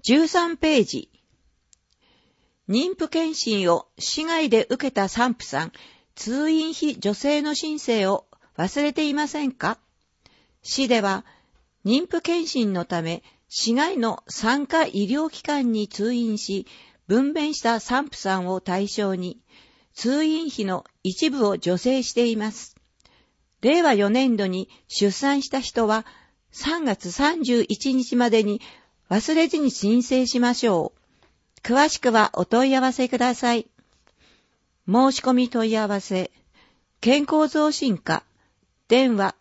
13ページ。妊婦検診を市外で受けた産婦さん、通院費助成の申請を忘れていませんか？市では、妊婦検診のため、市外の産科医療機関に通院し、分娩した産婦さんを対象に、通院費の一部を助成しています。令和4年度に出産した人は、3月31日までに忘れずに申請しましょう。詳しくはお問い合わせください。申し込み問い合わせ、健康増進課、電話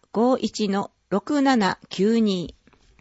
51-6792。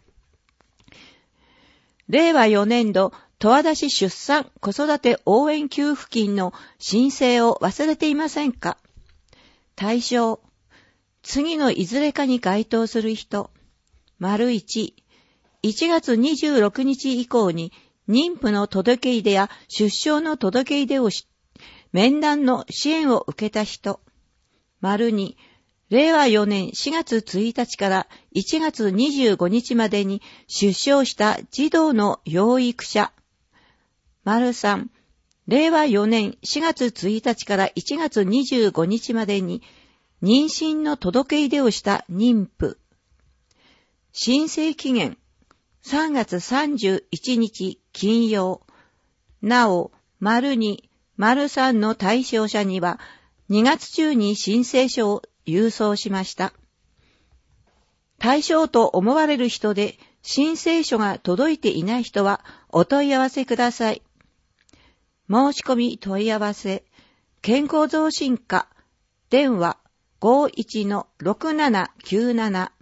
令和4年度、十和田市出産子育て応援給付金の申請を忘れていませんか？対象、次のいずれかに該当する人、1、1月26日以降に妊婦の届け出や出生の届け出をし、面談の支援を受けた人、2、令和4年4月1日から1月25日までに出生した児童の養育者、3、令和4年4月1日から1月25日までに妊娠の届け出をした妊婦。申請期限3月31日金曜。なお、2、3の対象者には2月中に申請書を郵送しました。対象と思われる人で申請書が届いていない人はお問い合わせください。申し込み問い合わせ、健康増進課、電話 51-6797。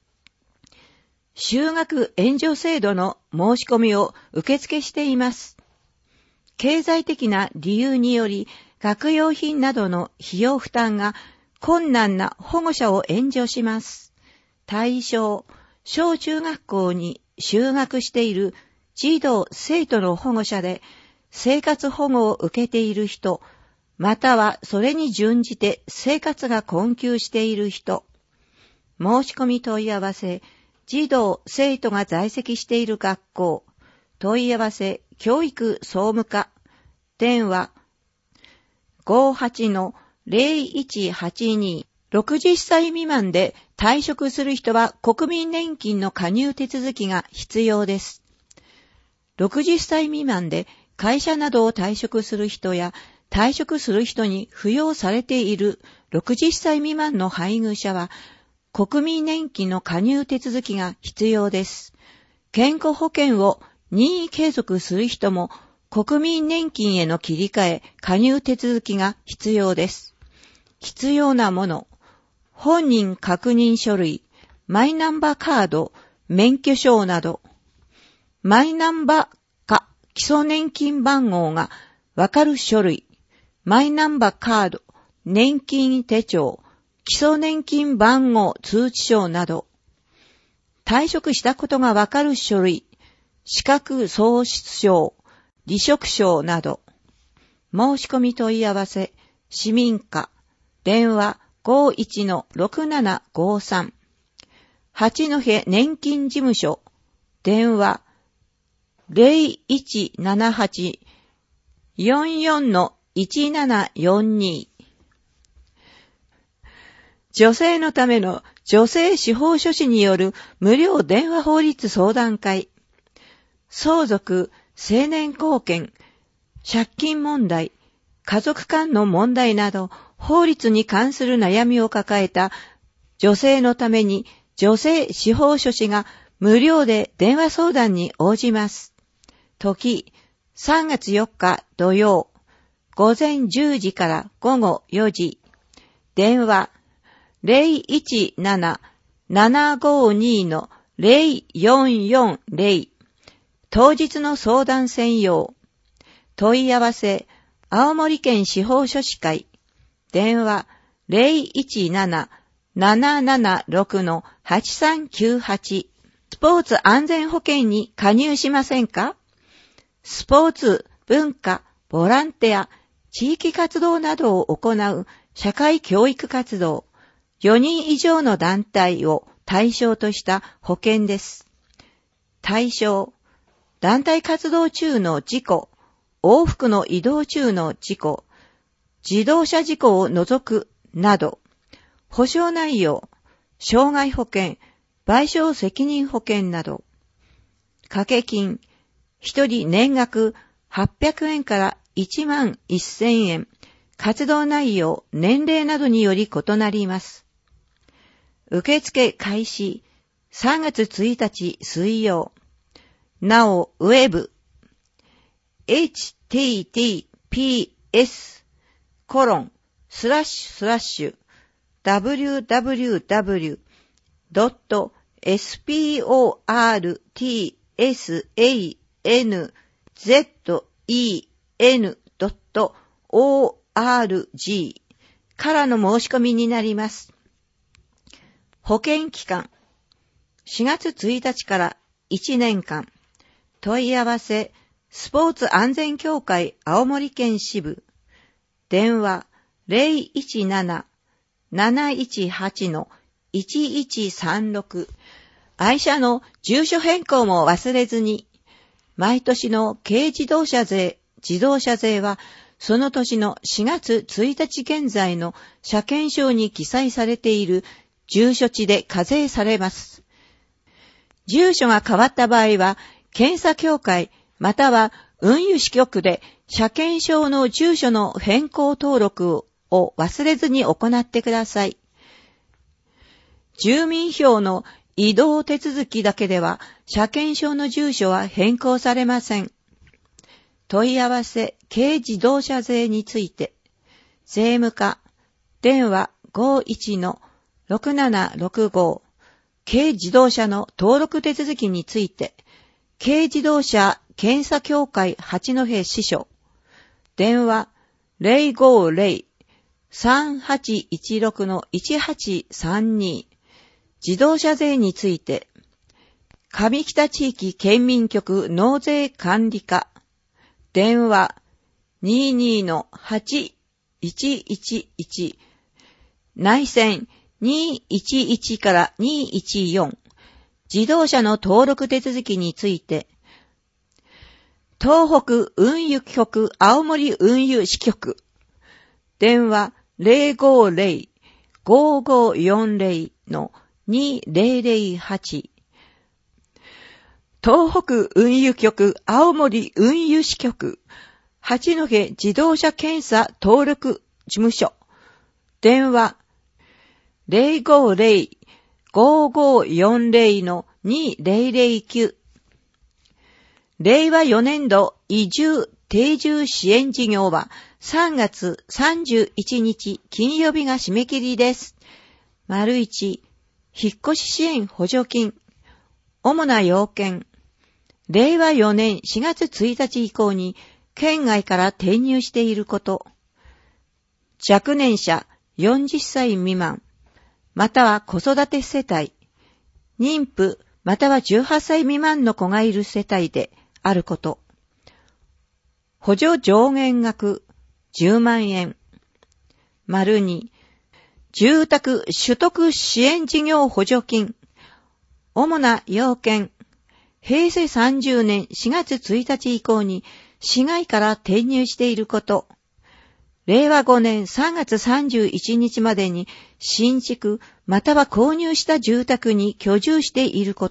就学援助制度の申し込みを受付しています。経済的な理由により、学用品などの費用負担が困難な保護者を援助します。対象、小中学校に就学している児童・生徒の保護者で、生活保護を受けている人、またはそれに準じて生活が困窮している人。申し込み問い合わせ、児童・生徒が在籍している学校。問い合わせ、教育総務課。電話、58-0182。60歳未満で退職する人は国民年金の加入手続きが必要です。60歳未満で会社などを退職する人や退職する人に扶養されている60歳未満の配偶者は国民年金の加入手続きが必要です。健康保険を任意継続する人も国民年金への切り替え、加入手続きが必要です。必要なもの、本人確認書類、マイナンバーカード、免許証など、マイナンバーか基礎年金番号がわかる書類、マイナンバーカード、年金手帳、基礎年金番号通知書など、退職したことがわかる書類、資格喪失証、離職証など、申し込み問い合わせ、市民課、電話 51-6753、八戸年金事務所、電話 0178-44-1742。女性のための女性司法書士による無料電話法律相談会。相続、成年後見、借金問題、家族間の問題など法律に関する悩みを抱えた女性のために女性司法書士が無料で電話相談に応じます。時、3月4日土曜、午前10時から午後4時。電話、017-752-0440。当日の相談専用。問い合わせ、青森県司法書士会。電話、017-776-8398。スポーツ安全保険に加入しませんか？スポーツ、文化、ボランティア、地域活動などを行う社会教育活動、4人以上の団体を対象とした保険です。対象、 団体活動中の事故、往復の移動中の事故、自動車事故を除くなど、保証内容、傷害保険、賠償責任保険など、掛け金、一人年額800円から11000円、活動内容、年齢などにより異なります。受付開始、3月1日水曜。なお、ウェブ、https://www.sportsanzen.org からの申し込みになります。保険期間、4月1日から1年間。問い合わせ、スポーツ安全協会青森県支部。電話 017-718-1136。愛車の住所変更も忘れずに。毎年の軽自動車税、自動車税は、その年の4月1日現在の車検証に記載されている住所地で課税されます。住所が変わった場合は、検査協会または運輸支局で車検証の住所の変更登録を忘れずに行ってください。住民票の移動手続きだけでは車検証の住所は変更されません。問い合わせ軽自動車税について、税務課電話 51-6765 軽自動車の登録手続きについて、軽自動車検査協会八戸支所。電話 050-3816-1832。自動車税について。上北地域県民局納税管理課。電話 22-8111。内線211から214。自動車の登録手続きについて、東北運輸局青森運輸支局、電話 050-5540-2008。東北運輸局青森運輸支局、八戸自動車検査登録事務所、電話 050-5540-2009。令和4年度移住定住支援事業は3月31日金曜日が締め切りです。丸1、引っ越し支援補助金。主な要件。令和4年4月1日以降に県外から転入していること。若年者40歳未満。または子育て世帯。妊婦または18歳未満の子がいる世帯であること。補助上限額10万円。丸2、住宅取得支援事業補助金。主な要件。平成30年4月1日以降に市外から転入していること。令和5年3月31日までに新築または購入した住宅に居住していること。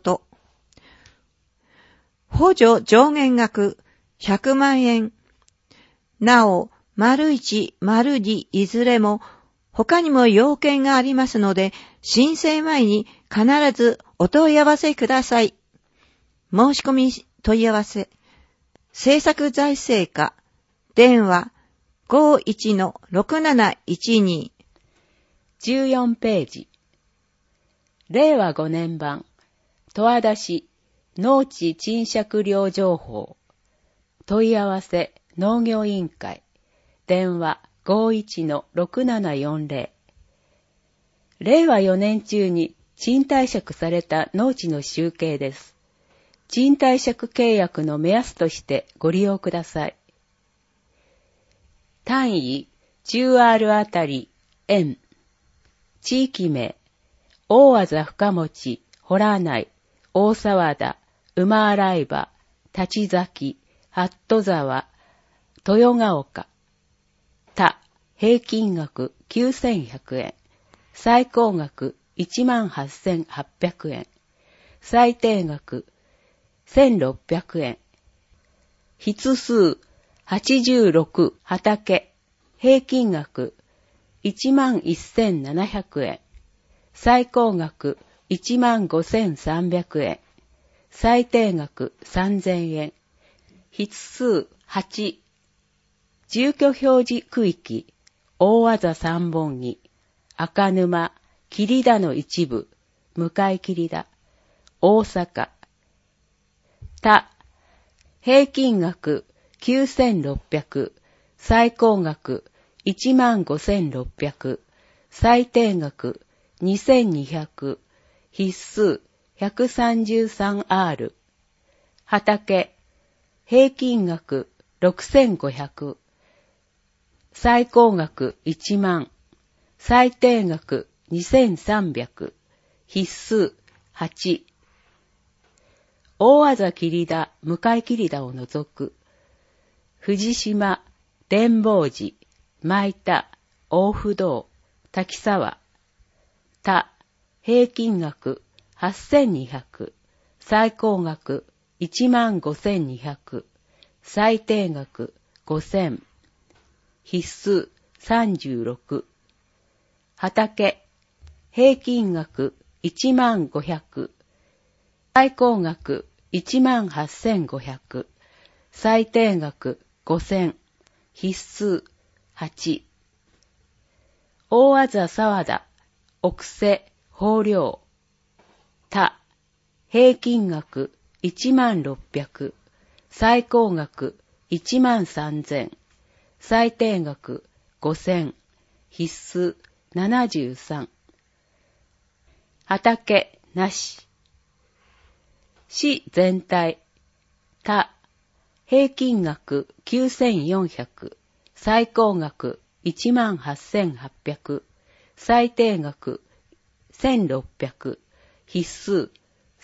補助上限額100万円。なお、丸1、丸2いずれも他にも要件がありますので、申請前に必ずお問い合わせください。申し込み問い合わせ。政策財政課。電話 51-6712。 14ページ。令和5年版。十和田市農地賃借料情報。問い合わせ農業委員会。電話 51-6740。令和4年中に賃貸借された農地の集計です。賃貸借契約の目安としてご利用ください。単位、10R あたり、円。地域名、大字深持、洞内、大沢田、馬洗場、 立崎、八戸沢、豊ヶ丘。他、平均額9100円。最高額18,800円。最低額1,600円。筆数86畑。平均額11,700円。最高額15,300円。最低額3,000円。筆数8。住居表示区域、大字3本木、赤沼、桐田の一部、向桐田、大阪。他、平均額9,600、最高額15,600、最低額2,200、筆数 133R。畑、平均額6,500、最高額1万、最低額2,300、筆数8。大字桐田、向桐田を除く、藤島、伝法寺、前田、大不動、滝沢。他、平均額8,200、最高額15,200、最低額5,000、筆数36。畑、平均額10,500、最高額18,500、最低額5,000、筆数8。大字沢田、奥瀬、豊漁。他、平均額16,600、最高額13,000、最低額5,000、筆数73。畑なし。市全体。他、平均額9,400、最高額18,800、最低額1,600、筆数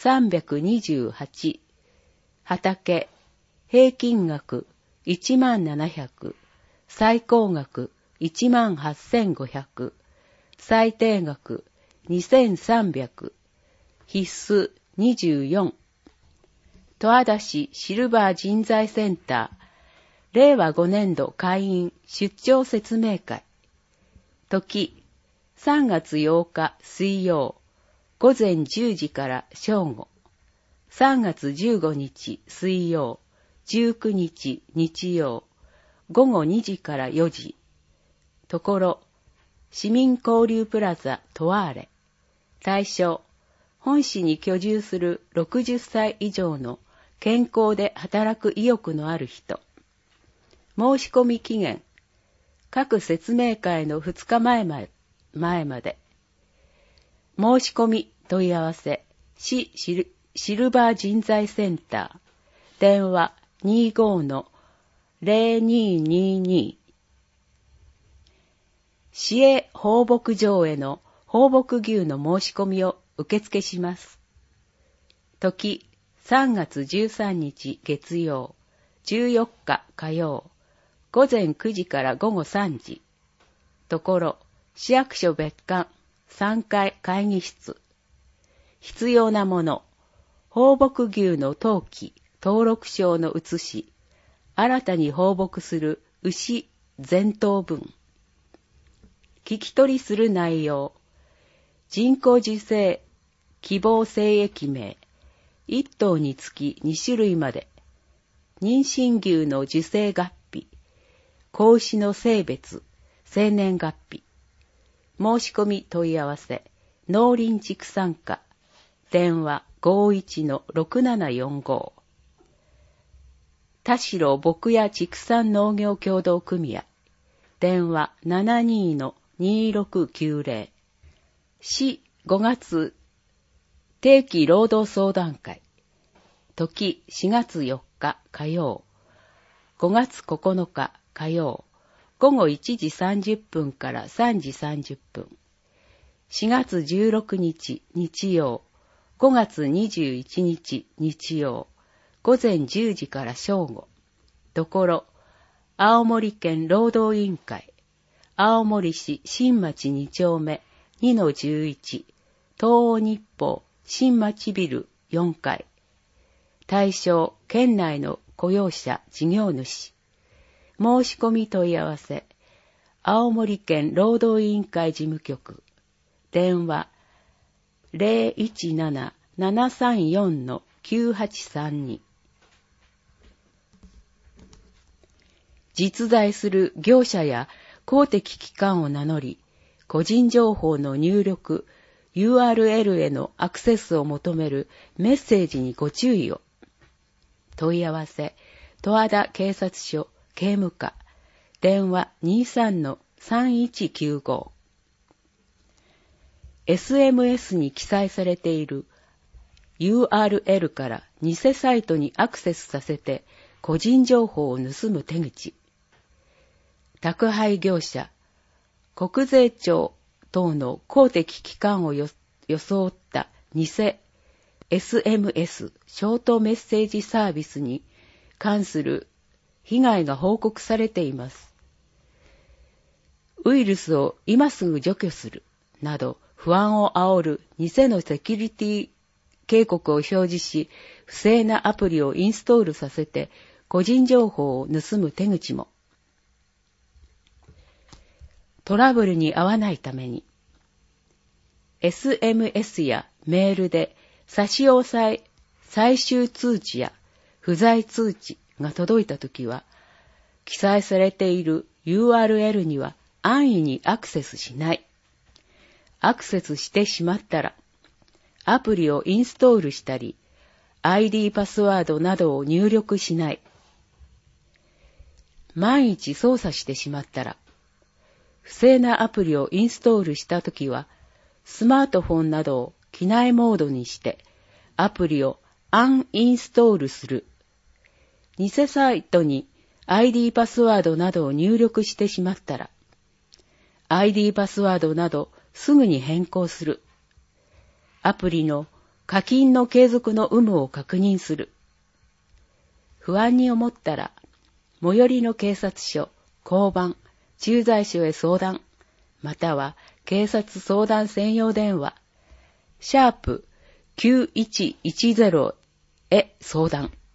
328。畑、平均額17,700、最高額18,500、最低額2,300、筆数24。十和田市シルバー人材センター、令和5年度会員出張説明会。時、3月8日水曜、午前10時から正午。3月15日水曜、19日日曜、午後2時から4時。ところ、市民交流プラザトワーレ。対象、本市に居住する60歳以上の健康で働く意欲のある人。申し込み期限、各説明会の2日前まで。申し込み問い合わせ、市シルバー人材センター、電話 25-0222。市営放牧場への放牧牛の申し込みを受付します。時、3月13日月曜、14日火曜、午前9時から午後3時。ところ、市役所別館3階会議室。必要なもの、放牧牛の登記、登録証の写し、新たに放牧する牛全頭分。聞き取りする内容、人工授精、希望精液名、1頭につき2種類まで、妊娠牛の受精月日、子牛の性別、生年月日。申し込み問い合わせ、農林畜産課、電話 51-6745。田代牧野畜産農業協同組合、電話 72-2690。市5月定期労働相談会。時4月4日火曜。5月9日火曜。午後1時30分から3時30分。4月16日日曜。5月21日日曜。 午前10時から正午。ところ、青森県労働委員会、青森市新町2丁目 2-11、東欧日報新町ビル4階。対象、県内の雇用者事業主。申し込み問い合わせ、青森県労働委員会事務局。電話、017-734-9832。実在する業者や公的機関を名乗り、個人情報の入力、URL へのアクセスを求めるメッセージにご注意を。問い合わせ、十和田警察署警務課。電話 23-3195。SMS に記載されている URL から偽サイトにアクセスさせて個人情報を盗む手口。宅配業者、国税庁等の公的機関を装った偽 SMS ショートメッセージサービスに関する被害が報告されています。ウイルスを今すぐ除去するなど不安を煽る偽のセキュリティ警告を表示し、不正なアプリをインストールさせて個人情報を盗む手口も。トラブルに遭わないために、SMS やメールで差し押さえ、最終通知や不在通知が届いたときは、記載されている URL には安易にアクセスしない。アクセスしてしまったら、アプリをインストールしたり、ID パスワードなどを入力しない。万一操作してしまったら、不正なアプリをインストールしたときは、スマートフォンなどを機内モードにして、アプリをアンインストールする。偽サイトに ID パスワードなどを入力してしまったら、ID パスワードなどすぐに変更する。アプリの課金の継続の有無を確認する。不安に思ったら、最寄りの警察署、交番、駐在所へ相談、または警察相談専用電話、#9110へ相談。